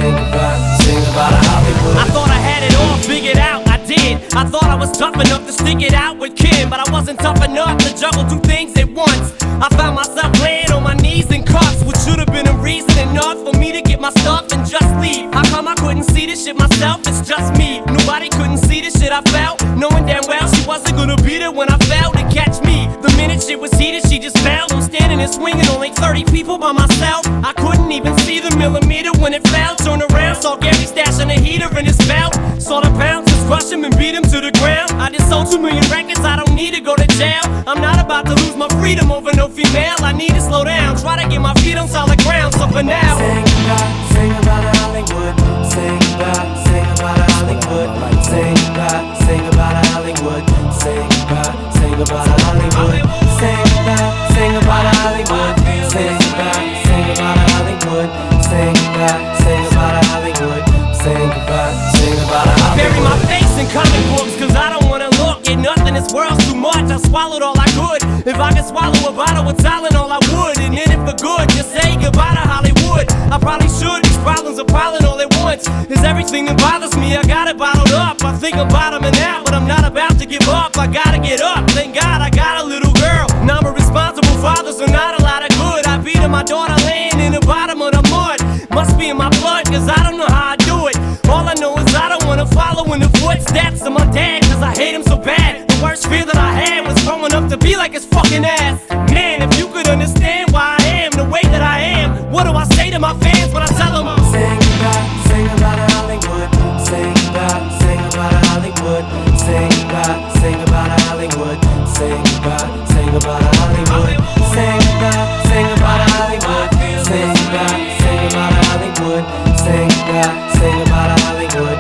Sing about Hollywood. I thought I had it all figured out, I did. I thought I was tough enough to stick it out with Kim, but I wasn't tough enough to juggle two things at once. I found myself laying on my knees in cuffs, which should have been a reason enough for me to get my stuff and just leave. How come I couldn't see this shit myself? It's just me. Nobody couldn't see this shit I felt, knowing damn well she wasn't gonna be there when I fell to catch me. The minute shit was heated, she just fell. I'm standing and swinging, only 30 people by myself. I couldn't even see the millimeter when it fell. Turned around, saw Gary stashing a heater in his belt. Saw the bouncers crush him and beat him to the ground. I just sold 2 million records, I don't need to go to jail. I'm not about to lose my freedom over no female. I need to slow down, try to get my feet on solid ground. So for now, sing about Hollywood. Sing about Hollywood. Sing about Hollywood. Sing about Hollywood. Sing about Hollywood. Sing about Hollywood. Sing about Hollywood. Sing about Hollywood. I bury my face in comic books, cause I don't wanna look at nothing. This world's too much, I swallowed all I could. If I could swallow a bottle with Tylenol, I would. And in it for good, just say goodbye to Hollywood. I probably should, these problems are piling all at once. Is everything that bothers me, I got it bottled up. I think I'm bottoming out, but I'm not about to give up. I gotta get up, thank God I got a little girl. Now I'm a responsible father, so not a lot of good. I beat my daughter laying in the bottom of the mud. Must be in my blood, cause I don't know how I do it. All I know is I don't wanna follow in the footsteps of my dad, cause I hate him so bad. The worst fear that I had was growing up to be like his fucking ass. Man, if you could understand why I am the way that I am, what do I say to my fans when I tell them sing about Hollywood. Sing about Hollywood. Sing about Hollywood. Sing about Hollywood. Sing about Hollywood. Sing about Hollywood. Sing about Hollywood. Sing about Hollywood.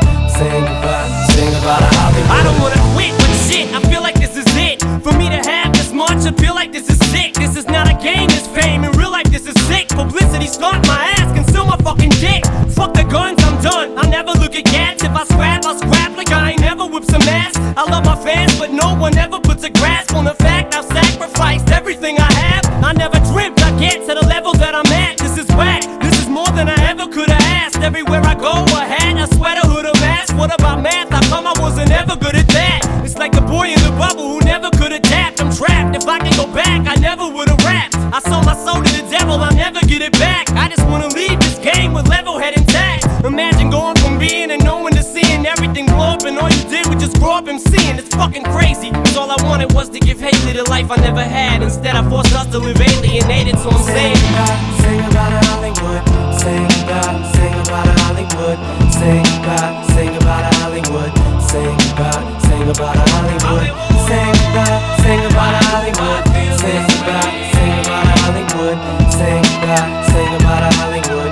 Sing about Hollywood. I don't wanna quit, but shit, I feel like this is it. For me to have this much, I feel like this is sick. This is not a game, this fame. In real life, this is sick. Publicity stunt my ass, conceal my fucking dick. Fuck the guns, I'm done. I'll never look at cats. If I scrap, I'll scrap like I ain't never whipped some ass. I love my fans, but no one ever puts a grasp on the fact I've sacrificed everything I have. I never dreamt I'd get to the level that I'm at. This is whack, this is more than I ever could have asked. Everywhere I go, a hat, a sweater, hood, a mask. What about math? How come I wasn't ever good at that? It's like the boy in the bubble who never could adapt. I'm trapped, if I can go back, I never would've rapped. I sold my soul to the devil, I'll never get it back. I just wanna leave this game with level head intact. Imagine going from being and knowing to seeing everything blow up, and all you did was just grow up and seeing. It's fucking crazy, cause all I wanted was to give Haley the life I never had. Instead I forced us to live alienated, so I'm saying sing about Hollywood. Sing about Hollywood. Sing about Hollywood. Sing about Hollywood. Sing about Hollywood. Sing about Hollywood. Sing about Hollywood.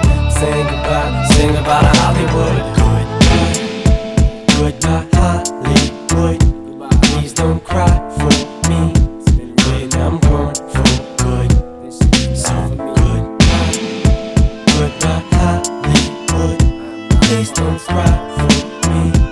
Sing about Hollywood. Goodbye Hollywood. Please don't cry for me when I'm gone for good. So goodbye Hollywood. Please don't cry for me.